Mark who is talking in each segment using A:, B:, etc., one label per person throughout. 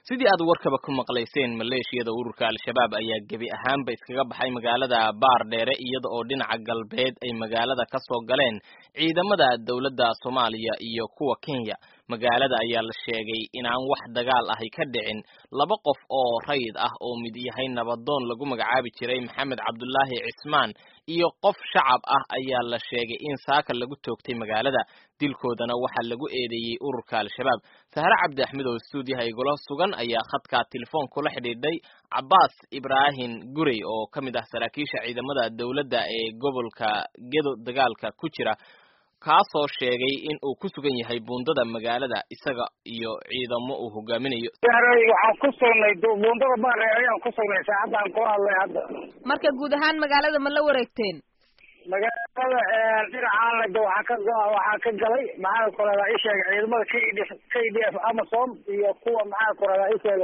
A: sidii aad warkaba ku maqlayseen maleeshiyada ururka al-shabaab ayaa gebi ahaanba iskaga baxay magaalada Baardheere iyada oo dhinaca galbeed ay magaalada ka soo galeen ciidamada dawladda Soomaaliya iyo kuwa Kenya. magaalada ayaa la sheegay in aan wax dagaal ah ka dhicin. laba qof oo rayid ah oo mid yahay nabadoon lagu magacaabi jiray Maxamed Cabdullaahi Cismaan iyo qof shacab ah ayaa la sheegay in saaka lagu toogtay magaalada. dilkoodana waxaa lagu eedeeyay ururka al-shabaab. Sahra Cabdi Axmed oo stuudiyaha igula sugan ayaa khadka telefoon kula xidhiidhay Cabbaas Ibraahin Gurey oo kamid ah saraakiisha ciidamada dawladda ee gobolka Gedo dagaalka ku jira, kaasoo sheegay in uu ku sugan yahay buundada magaalada isaga iyo ciidamo uu hogaaminayo.
B: waxaan ku sugnay buundada Baardheere ayaan ku sugnay saacadaan ku hadlay hadda.
C: marka guud ahaan magaalada ma la wareegteen?
B: magaalada dhinacaana waxaa ka galay maxaa ku radaa isheeg ciidamada KDF Amazon iyo kuwa maxaa ku radaa isheeg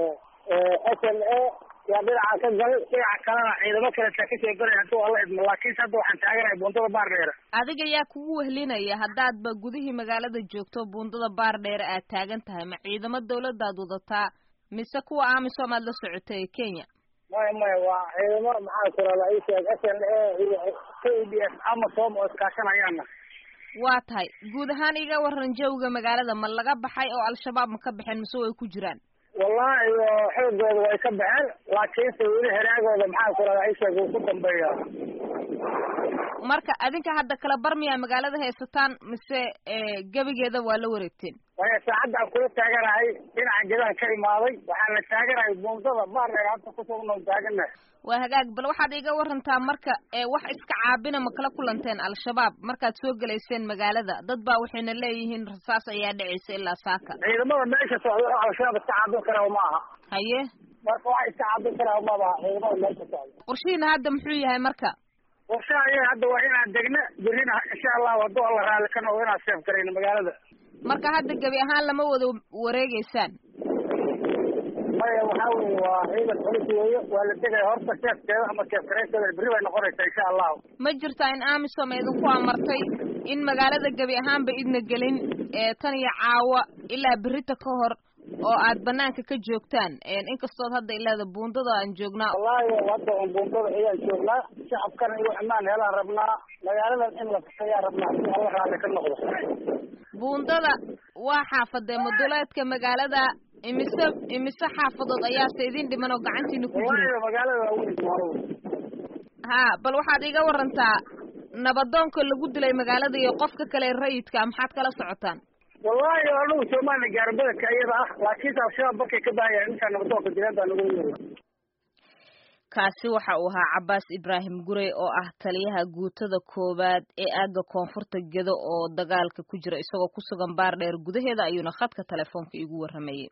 B: SLA yaa dhinaca ka galay. dhinaca kalena ciidamo kale ka soo galay haduu alla idmo, laakiin hadda waxaan taaganahay buundada Baardheere.
C: adiga yaa kugu wehlinaya haddaadba gudihii magaalada joogto buundada Baardheere aad taagan tahay? ma ciidamo dawladdaad wadataa mise kuwa Amisom aad la socotay Kenya?
B: maya waa ciidamo maxaa ku radaa isheeg SLA iyo KDF Amazon oo iskaashanayaan.
C: waa tahay guud ahaan iga waran jawga magaalada, ma laga baxay oo al-shabaab ma ka baxeen mise way ku jiraan?
B: wallahi xoogooda way ka baxeen, laakiinse weli haraagooda maxaa ku radaa isheeg uu ku dambeeya.
C: marka adinka hadda kala barmiyaa magaalada haysataan mise gebigeeda waa la wareegteen?
B: waya saacadda aan kula taaganahay dhinaca gedaan ka imaaday, waxaan la taaganahay buundada Baardheere hadda ku sugnoon taaganahay.
C: waa hagaag, bal waxaad iga warantaa marka wax iska caabina ma kala kulanteen al-shabaab markaad soo gelayseen magaalada? dad baa waxayna leeyihiin rasaas ayaa dhacaysa ilaa saaka.
B: ciidamada meesha socda al-shabaab iska caabin karaa ma aha.
C: haye
B: marka wax iska caabin karaa ma aha ciidamada meesha socda.
C: qorshihiina hadda muxuu yahay marka?
B: qorshaha hadda waa inaan degna berrina insha Allah hadduu alla raali ka noqdo inaan seef garayno magaalada.
C: marka hadda gebi ahaan lama wada wareegeysaan?
B: maya waxaa weeye waa ciidan polis weeye, waa la tegaya horta seefkeeda ama seef garaysteeda berri bay noqonaysaa insha Allah.
C: ma jirtaa in Amisom idinku amartay in magaalada gebi ahaanba idna gelin tan iyo caawa ilaa berrita ka hor oo aad banaanka ka joogtaan? inkastood hadda ilaada buundada aan joognaa.
B: wallahi hadda on buundada ayaan joognaa, shacabkana iyo amaan helaan rabnaa, magaaladan in la fasayaa rabnaa si alla raali ka noqdo.
C: buundada waa xaafadee maduleedka magaalada, imise xaafadood ayaase idin dhiman oo gacantiina ku jira?
B: wallahi magaalada waa weyn.
C: ha bal waxaad iga warantaa nabadoonka lagu dilay magaalada iyo qofka kale rayidka maxaad kala socotaan?
B: wallahi anigu Soomaaliya gaarbadka iyada ah, laakiin al-shabaab markay ka baayeen inta nabadoonka diiradda nagu yeeray.
C: kaasi waxa uu ahaa Cabbaas Ibraahin Gurey oo ah taliyaha guutada koowaad ee aaga koonfurta Gedo oo dagaalka ku jira, isagoo ku sugan Baardheere gudaheeda ayuuna khadka telefoonka igu waramayay.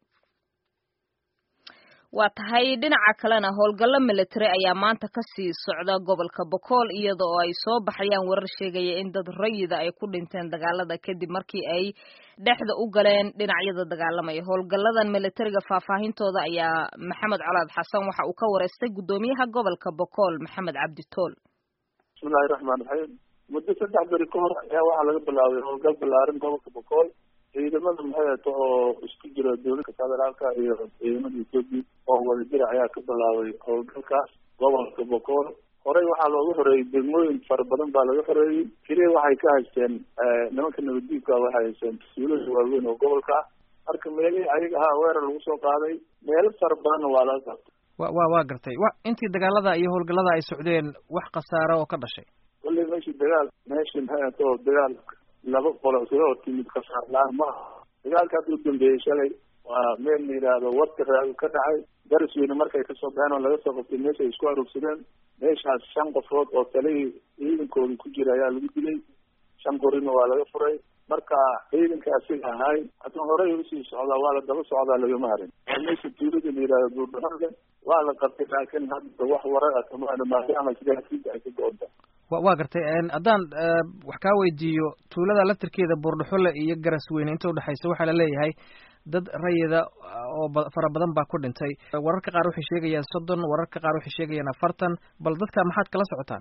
C: waa tahay dhinaca kalena howlgallo military ayaa maanta ka sii socda gobolka Bokool iyada oo ay soo baxayaan warar sheegaya in dad rayida ay ku dhinteen dagaalada kadib markii ay dhexda u galeen dhinacyada dagaalamaya. howlgalladan militariga faahfaahintooda ayaa Maxamed Colaad Xasan waxa uu ka wareystay gudoomiyaha gobolka Bokool Maxamed Cabdi Tool.
D: bismillaahi raxmaani raxiim. muddo 3 bari ka hor ayaa waxaa laga bilaabay howlgal ballaaran gobolka Bokool. ciidamada maxay oo isku jira dowladda federaalka iyo ciidamada Itoobiya oo wada jira ayaa ka bilaabay howlgalkaas gobolka Bokool. horey waxaa loogu horeeyay degmooyin fara badan baa laga horeeyay. kaliya waxay ka haysteen nimanka nabaddiidka waxay haysteen tuulooyin waaweyn oo gobolka ah. marka meelihii ayaga ahaa weerar lagu soo qaaday, meelo fara badanna waa laga qabtay.
E: waa gartay. intii dagaalada iyo howlgallada ay socdeen wax khasaare oo ka dhashay?
D: wallaahi meeshii maxay oo dagaal laba qolo soo timid khasaar la'aan ma aha. dagaalka hadda u dambeeyay shalay waa meel la yidhaahdo wadka raag ka dhacay Garisweyne markay kasoo baxeen oo laga soo qabtay meesha ay isku aroogsadeen. meeshaas 5 qofood oo taliyay ciidankooda ku jira ayaa lagu dilay, 5 qorina waa laga furay. marka ciidanka asiga ahay haddana horey usii socdaa, waa la daba socdaa, lagama harin. meesha tuulada la yidhaahdo Buurdhaxle waa la qabtay, laakiin hadda wax warar ah kama ana maadaama sidaasiisa ay ka go'onta.
E: waa gartay. haddaan wax kaa weydiiyo tuulada laftirkeeda Buurdhaxle iyo Garisweyne inta udhexaysa waxaa la leeyahay dad rayida oo fara badan baa ku dhintay. wararka qaar waxay sheegayaan 30, wararka qaar waxay sheegayaan 40. bal dadka maxaad kala socotaan?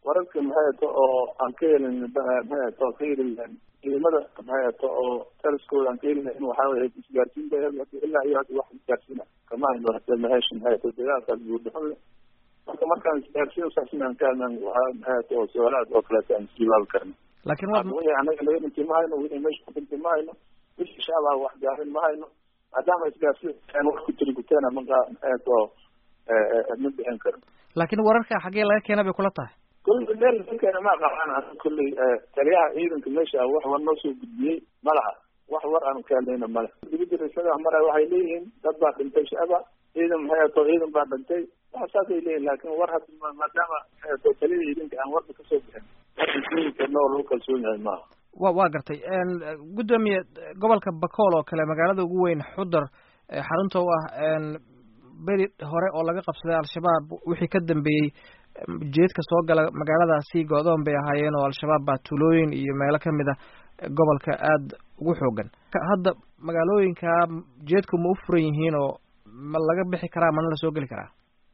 D: wararka maxay oo aan ka helin maxay ka helin ciidamada maxay oo taliskooda aan ka helin in waxa weeye isgaarsiinta ilaa iyo hadda wax isgaarsiina kama hayno hadda maxay dagaalkaas guud markaan isgaarsiin saxsan aan ka helnay waxa maxay oo su'aalaad oo kale aan iskiilaal karno laakiin waa anaga laga intimahayno wixii meesha ku intimahayno insha Allah wax gaarin ma hayno maadaama isgaarsiin aan wax ku tiri gutana maxay oo mid bixin karno
E: laakiin wararka xagee laga keenay bay kula tahay
D: كل الليل كان ما قطعنا كل تريها إيدن كمشى وحوى النص وبديه ملعب وحوى أنا كان لنا ملعب بيجي الرسالة مرة واحد لين تبع بنتش أبا إيدن هي تو إيدن بعد بنتي حسيت إليه لكن ورها ما دام تو تلي إيدن كان ورد كسبهم لكن كان نور لوكال سوينا ما
E: waa gartay gudoomiye gobolka Bakool oo kale magaalada ugu weyn Xudar xarunta u ah beri hore oo laga qabsaday al-shabaab wixii ka dambeeyay jeedka soo gala magaaladaasi go'doon bay ahaayeen oo al-shabaab baa tuulooyin iyo meelo ka mid ah gobolka aad ugu xoogan hadda magaalooyinka jeedku ma u furan yihiin oo ma laga bixi karaa mana la soo geli karaa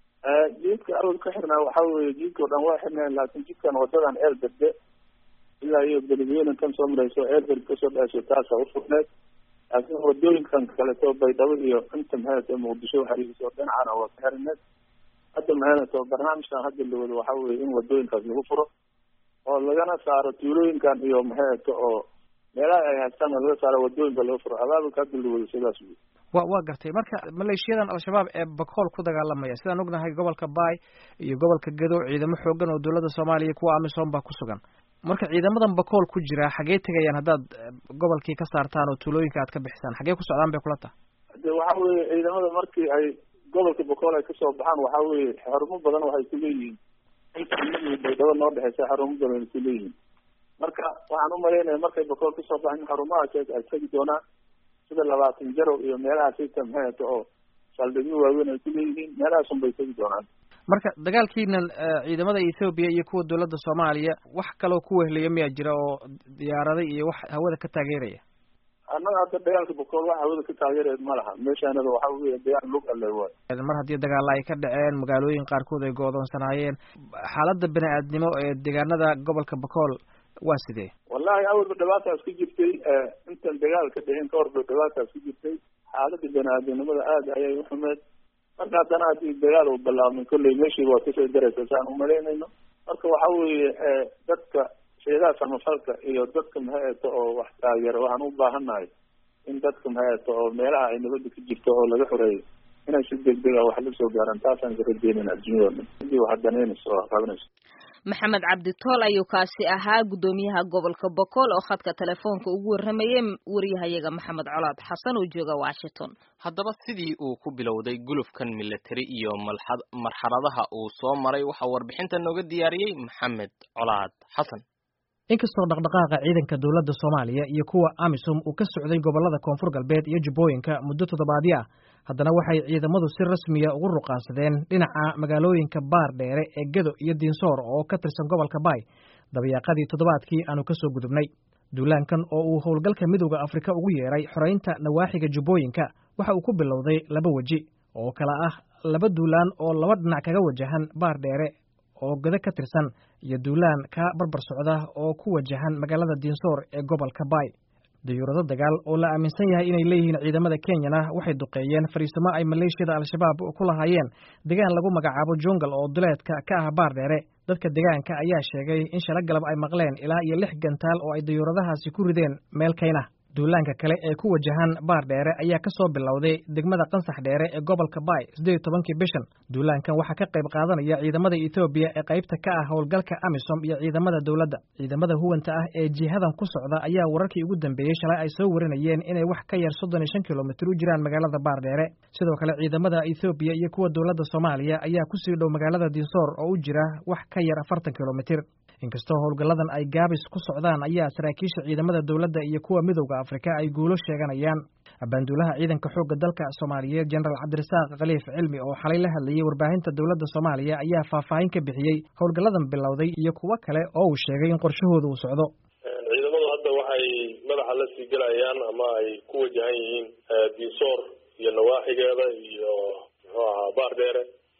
D: jeedka awal ka xirnaa waxaa weeye jeedka oo dhan waa xirnaa laakiin jidkan wadadan eelberde ilaa iyo beledweyne kan soo marayso eelberde kasoo dhasho taasa u furneed laakiin wadooyinkan kaleto baydhabo iyo inta maxay muqdisho xariisoo dhinacana waa ka xirneed hadda maxay barnaamijkan hadda la wado waxa weeye in wadooyinkaas lagu furo oo lagana saaro tuulooyinkan iyo maxay oo meelaha ay haystaan laga saaro wadooyinka lagu furo abaabulka hadda la wado sidaas
E: waa gartay marka maleeshiyadan al-shabaab ee Bakool ku dagaalamaya sidaan ognahay gobolka Baay iyo gobolka Gedo ciidamo xoogan oo dawladda Soomaaliya kuwa amisom baa ku sugan marka ciidamadan Bakool ku jira xagee tagayaan haddaad gobolkii ka saartaan oo tuulooyinka aad ka bixisaan xagee ku socdaan bay kula tahay
D: waxa weeye ciidamada markii ay gobolka Bakool ay ka soo baxaan waxa weeye xarumo badan waxay ku leeyihiin inta baydhabo noo dhaxaysa xarumo badan ku leeyihiin marka waxaan u maleynayaa markay Bakool ka soo baxaan xarumahaas ay tagi doonaan sida 20 jaro iyo meelaha sida maxay oo saldhigyo waaweyn ay ku leeyihiin meelahaas bay tagi doonaan
E: marka dagaalkiinan ciidamada Ethiopia iyo kuwa dawladda Soomaaliya wax kale oo ku wehlaya miyaa jira oo diyaarado iyo wax hawada ka taageeraya
D: annaga hadda dagaalka Bakool wax hawada ka taageeraya ma laha meeshaanada waxa weeye dagaal lug alle waay
E: mar haddii dagaal ay ka dhaceen magaalooyin qaarkood ay go'doonsanaayeen xaaladda bini'aadnimo ee deegaanada gobolka Bakool waa sidee
D: wallahi awalba dhibaataas ku jirtay intan dagaalka dhicin ka hor dhibaataas ku jirtay xaaladda bini'aadnimada aad ayay u xumeed marka haddana haddii dagaal uu bilaabmay kolley meeshii waa kasoo daraysa saan u malaynayno marka waxa weeye dadka sheedaha samafalka iyo dadka maxay oo wax taageero waxaan u baahannahay in dadka maxay oo meelaha ay nabadda ka jirto oo laga xoreeyo inay si degdeg ah wax la soo gaaraan taasaan ka rajeynayna adduunyada hadii wax danaynayso oo qabanayso
C: maxamed cabdi tool ayuu kaasi ahaa gudoomiyaha gobolka Bakool oo khadka telefoonka ugu waramayay wariyahayaga maxamed colaad xasan oo jooga Washington
A: haddaba sidii uu ku bilowday gulufkan military iyo marxaladaha uu soo maray waxa warbixinta nooga diyaariyay maxamed colaad xasan
E: inkastoo dhaqdhaqaaqa ciidanka dawladda Soomaaliya iyo kuwa AMISOM uu ka socday gobolada Koonfur Galbeed iyo Jubbooyinka muddo toddobaadyo ah haddana waxay ciidamadu si rasmi ah ugu ruqaansadeen dhinaca magaalooyinka Baardheere ee Gedo iyo Dinsoor oo ka tirsan gobolka Baay dabayaaqadii toddobaadkii aanu ka soo gudubnay duulaankan oo uu howlgalka midowga Afrika ugu yeeray xoreynta nawaaxiga Jubbooyinka waxa uu ku bilowday laba waji oo kala ah laba duulaan oo laba dhinac kaga wajahan Baardheere oo Gedo ka tirsan iyo duulaan ka barbar socda oo ku wajahan magaalada Dinsoor ee gobolka Baay diyuurado dagaal oo la aaminsan yahay inay leeyihiin ciidamada Kenyana waxay duqeeyeen fariisimo ay maleeshiyada al-shabaab ku lahaayeen deegaan lagu magacaabo Jungle oo duleedka ka ah Baardheere dadka deegaanka ayaa sheegay in shalay galab ay maqleen ilaa iyo 6 gantaal oo ay diyuuradahaasi ku rideen meel kayna duulaanka kale ee ku wajahan Baardheere ayaa ka soo bilowday degmada Qansax Dheere ee gobolka Baay 18 bishan duulaankan waxa ka qayb qaadanaya ciidamada Ethiopia ee qaybta ka ah howlgalka AMISOM iyo ciidamada dawladda ciidamada huwanta ah ee jihadan ku socda ayaa wararkii ugu dambeeyay shalay ay soo warinayeen inay wax ka yar 35 kilomitir u jiraan magaalada Baardheere sidoo kale ciidamada Ethiopia iyo kuwa dawladda Soomaaliya ayaa ku sii dhow magaalada Dinsoor oo u jira wax ka yar 40 kilomitir inkastoo howlgalladan ay gaabis ku socdaan ayaa saraakiisha ciidamada dawladda iyo kuwa midowga Afrika ay guulo sheeganayaan abaanduulaha ciidanka xoogga dalka Soomaaliyeed General Cabdirasaaq Khaliif Cilmi oo xalay la hadlayay warbaahinta dawladda Soomaaliya ayaa faahfaahin ka bixiyay howlgalladan bilowday iyo kuwa kale oo uu sheegay in qorshahoodu uu socdo
F: ciidamadu hadda waxay madaxa la sii galayaan ama ay ku wajahan yihiin Dinsoor iyo nawaaxigeeda iyo Baardheere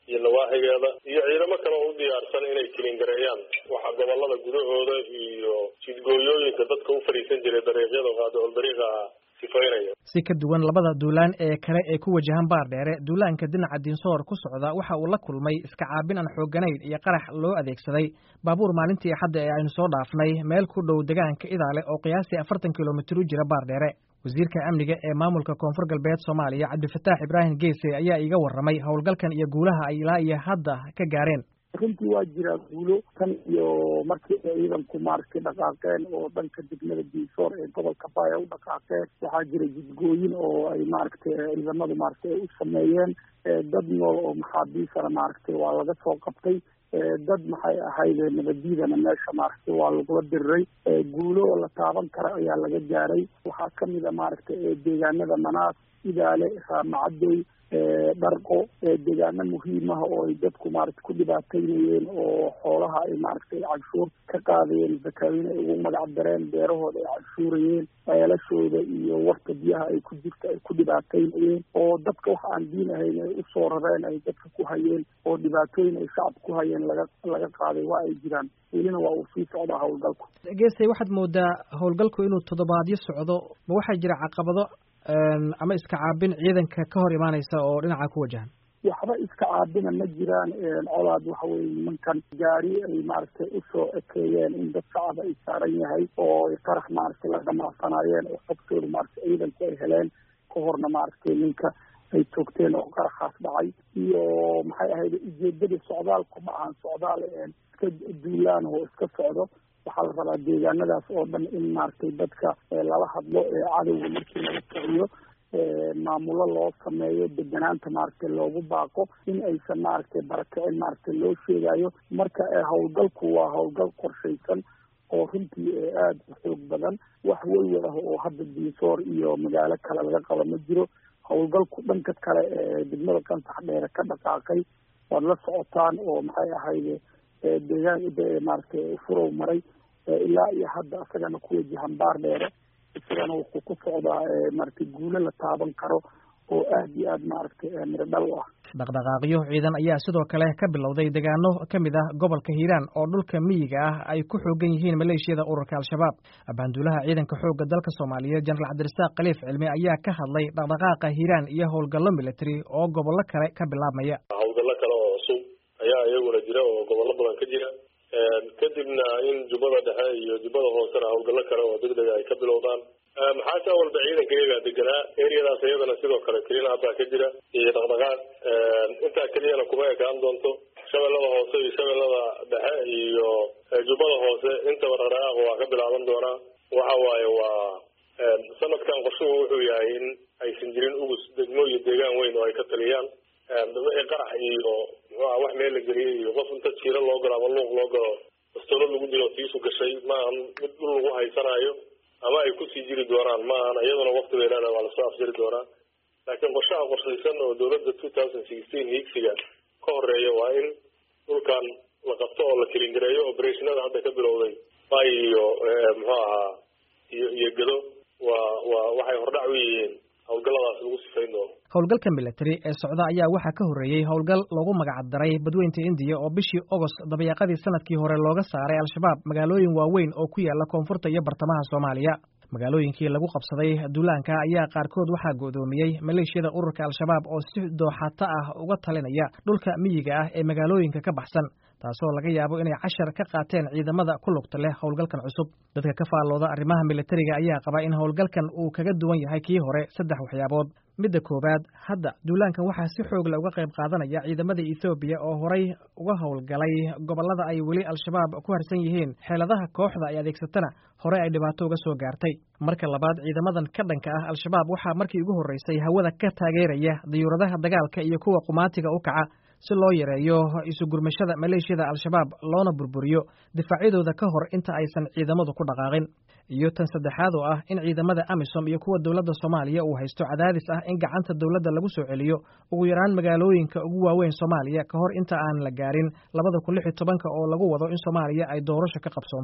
F: iyo nawaaxigeeda iyo ciidamo kale oo u diyaarsan inay kilingareeyaan waxa gobolada gudahooda iyo jidgooyooyinka dadka u fariisan jiray dariiqyada qaadicul dariiqa sifaynaya.
E: Si ka duwan labada duulaan ee kale ee ku wajahan Baardheere, duulaanka dhinaca Dinsor ku socda waxa uu la kulmay iska caabin aan xooganayn iyo qarax loo adeegsaday baabuur maalintii Axad ee aynu soo dhaafnay meel ku dhow deegaanka Idaale oo qiyaastii 40 kilomitir u jira Baardheere. wasiirka amniga ee maamulka Koonfur Galbeed Soomaaliya Cabdifataax Ibraahim Geese ayaa iga warramay howlgalkan iyo guulaha ay ilaa iyo hadda ka gaareen.
B: runtii waa jira guulo tan iyo markii ciidanku maaragtay dhaqaaqeen oo dhanka degmada Dinsor ee gobolka Baaya u dhaqaaqeen waxaa jira jidgooyin oo ay maaragtay ciidamadu maaragtay u sameeyeen dad nool oo maxaabiisana maaragtay waa laga soo qabtay dad maxay ahayd nabadiidana meesha maaragtay waa lagula diriray guulo la taaban kara ayaa laga gaaray waxaa kamid a maaragtay deegaanada Manaas Idaale Macadoy dharqo deegaano muhiim ah oo ay dadku maaragtay ku dhibaateynayeen oo xoolaha ay maaragtay canshuur ka qaadayeen zakaawiin ay ugu magac dareen beerahooda ay canshuurayeen ceelashooda iyo warta biyaha ay ku jirta ay ku dhibaateynayeen oo dadka wax aan diin ahayn ay usoo rareen ay dadka ku hayeen oo dhibaatooyin ay shacab ku hayeen laga qaaday waa ay jiraan welina waa uu sii socdaa howlgalku.
E: Geestay waxaad moodaa howlgalku inuu toddobaadyo socdo ma waxaa jira caqabado ama iska caabin ciidanka ka hor imaanaysa oo dhinaca ku wajahan?
B: waxba iska caabina ma jiraan colaad waxa weeye nimankan gaari ay maaragtay usoo ekeeyeen in dad shacab ay saaran yahay oo qarax maaragtay la dhamacsanaayeen oo xogtooda maaragtay ciidanku ay heleen ka horna maaragtay ninka ay toogteen oo qaraxaas dhacay iyo maxay ahayd ujeedada socdaalku ma ahan socdaal iska duulaan oo iska socdo waxaa la rabaa deegaanadaas oo dhan in maaragtay dadka lala hadlo cadowga markii laga kiciyo maamulo loo sameeyo deganaanta maaragtay loogu baaqo in aysan maaragtay barakicin maaragtay loo sheegayo marka howlgalku waa howlgal qorshaysan oo runtii aada u xoog badan wax welwel ah oo hadda Dinsor iyo magaalo kale laga qaba ma jiro howlgalku dhanka kale degmada Qansax Dheere ka dhaqaaqay waad la socotaan oo maxay ahayd deegaan maaragtay furow maray ilaa iyo hadda asagana ku wajahan Baardheere isagana wuxuu ku socdaa maaragtay guulo la taaban karo oo aad iyo aad maaragtay miro dhal ah.
E: dhaqdhaqaaqyo ciidan ayaa sidoo kale ka bilowday deegaano ka mid ah gobolka Hiiraan oo dhulka miyiga ah ay ku xoogan yihiin maleeshiyada ururka Al-Shabaab. Abaanduulaha ciidanka xoogga dalka Soomaaliyeed General Cabdirasaaq Khaliif Cilmi ayaa ka hadlay dhaqdhaqaaqa Hiiraan iyo howlgallo military oo gobollo kale ka bilaabmaya.
F: howlgallo kale oo cusub ayaa iyaguna jira oo gobollo badan ka jira kadibna in Jubbada Dhexe iyo Jubbada Hoosena howlgallo kale oo degdeg ay ka bilowdaan maxaa ka walba ciidanka iyaga deganaa eriyadaas iyadana sidoo kale kelina hadda ka jira iyo dhaqdhaqaaq intaa keliyana kuma ekaan doonto shabeellada hoose iyo shabeellada dhexe iyo Jubbada Hoose intaba dhaqdhaqaaq waa ka bilaaban doonaa waxa waaye waa sanadkan qorshuhu wuxuu yahay in aysan jirin ugus degmo iyo deegaan weyn oo ay ka taliyaan wixii qarax iyo wax meel la geliyay iyo qof inta jiira loo galo ama luuq loo galo bastoolo lagu dilo tiisu gashay maahan mid dhul lagu haysanayo ama ay kusii jiri doonaan maahan iyaduna waqti bay leedahay waa lasoo afjiri doonaa laakiin qorshaha qorshaysan oo dowladda 2016 hiigsiga ka horeeya waa in dhulkan la qabto oo la kilingareeyo operationada hadda ka bilowday bay iyo muxuu ahaa iyo gado waxay hordhac u yihiin howlgalladaas lagu sifayn doono.
E: howlgalka military ee socda ayaa waxaa ka horreeyey howlgal loogu magac daray badweynta Indiya oo bishii August dabayaaqadii sanadkii hore looga saaray Al-Shabaab magaalooyin waaweyn oo ku yaala koonfurta iyo bartamaha Soomaaliya. magaalooyinkii lagu qabsaday duulaanka ayaa qaarkood waxaa go'doomiyey maleeshiyada ururka Al-Shabaab oo si dooxata ah uga talinaya dhulka miyiga ah ee magaalooyinka ka baxsan taasoo laga yaabo inay cashar ka qaateen ciidamada ku lugta leh howlgalkan cusub. dadka ka faallooda arrimaha militariga ayaa qaba in howlgalkan uu kaga duwan yahay kii hore 3 waxyaabood. midda koobaad, hadda duulaankan waxaa si xoog leh uga qayb qaadanaya ciidamada Ethiopia oo horay uga howlgalay gobolada ay weli Al-Shabaab ku harsan yihiin xeeladaha kooxda ay adeegsatana hore ay dhibaato uga soo gaartay. marka labaad, ciidamadan ka dhanka ah Al-Shabaab waxaa markii ugu horeysay hawada ka taageeraya diyuuradaha dagaalka iyo kuwa qumaatiga u kaca si loo yareeyo isu gurmashada maleeshiyada Al-Shabaab loona burburiyo difaacyadooda ka hor inta aysan ciidamadu ku dhaqaaqin. iyo tan saddexaad oo ah in ciidamada AMISOM iyo kuwa dawladda Soomaaliya uu haysto cadaadis ah in gacanta dawladda lagu soo celiyo ugu yaraan magaalooyinka ugu waaweyn Soomaaliya ka hor inta aan la gaarin 2016 oo lagu wado in Soomaaliya ay doorasho ka qabsoonto.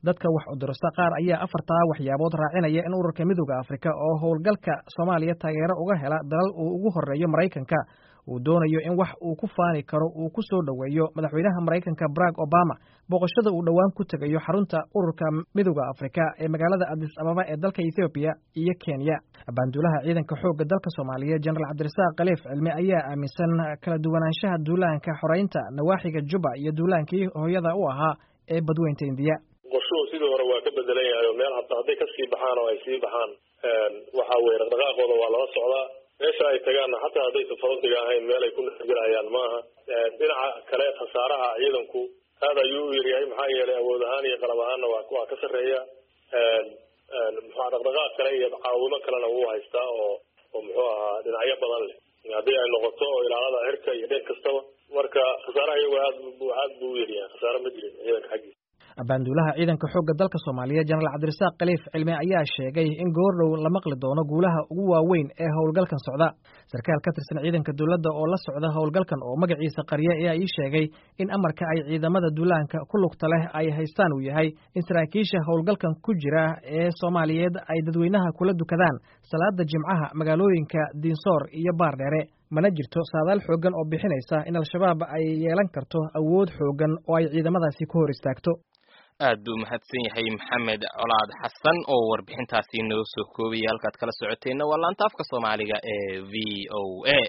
E: dadka wax udurasta qaar ayaa afartaa waxyaabood raacinaya in ururka midowda Afrika oo howlgalka Soomaaliya taageero uga hela dalal uu ugu horeeyo Mareykanka uu doonayo in wax uu ku faani karo uu ku soo dhaweeyo madaxweynaha Mareykanka Barack Obama boqoshada uu dhawaan ku tagayo xarunta ururka midowda Afrika ee magaalada Addis Ababa ee dalka Ethiopia iyo Kenya. Abaanduulaha ciidanka xoogga dalka Soomaaliya General Cabdirasaaq Khaliif Cilmi ayaa aaminsan kala duwanaanshaha duulaanka xoreynta nawaaxiga Juba iyo duulaankii hooyada u ahaa ee badweynta Hindiya.
F: qorshuhu sidii hore waa ka bedelan yahay oo meel hadday ka sii baxaan oo ay sii baxaan waxa weeye dhaqdhaqaaqooda waa lala socdaa meesha ay tagaanna xataa haddaysan frontiga ahayn meel ay ku nafgelahayaan maaha. dhinaca kale khasaaraha ciidanku aad ayuu u yaryahay maxaa yeelay awood ahaan iyo qalab ahaanna waa ka sarreeya dhaqdhaqaaq kale iyo caawimo kalena wuu haystaa oo muxuu ahaa dhinacyo badan leh haddii ay noqoto oo ilaalada xirka iyo dheer kastaba marka khasaaraha iyagu aad buu u yaryahay khasaaro ma jirin ciidanka xaggiisa.
E: abaanduulaha ciidanka xoogga dalka Soomaaliya General Cabdirasaaq Khaliif Cilmi ayaa sheegay in goordhow la maqli doono guulaha ugu waaweyn ee howlgalkan socda. Sarkaal ka tirsan ciidanka dawladda oo la socda howlgalkan oo magaciisa qariye ayaa ii sheegay in amarka ay ciidamada duulaanka ku lugta leh ay haystaan uu yahay in saraakiisha howlgalkan ku jira ee Soomaaliyeed ay dadweynaha kula dukadaan salaada Jimcaha magaalooyinka Dinsor iyo Baardheere. mana jirto saadaal xoogan oo bixinaysa in al-shabaab ay yeelan karto awood xoogan oo ay ciidamadaasi ku hor istaagto.
A: aad buu mahadsan yahay Maxamed Colaad Xasan oo warbixintaasi noo soo koobiyay halkaad kala socoteenna waa laanta afka Soomaaliga ee VOA.